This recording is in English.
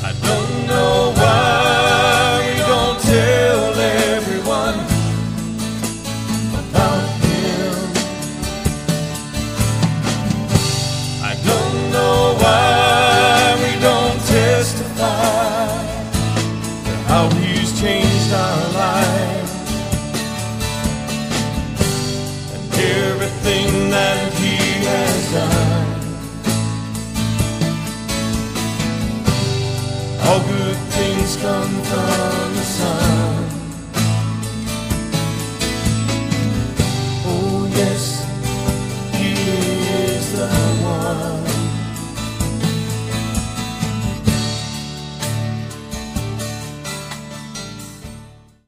I don't know why we don't tell everyone about him. I don't know why we don't testify to how he's changed our lives and everything that he has done. All good things come from the Son. Oh yes,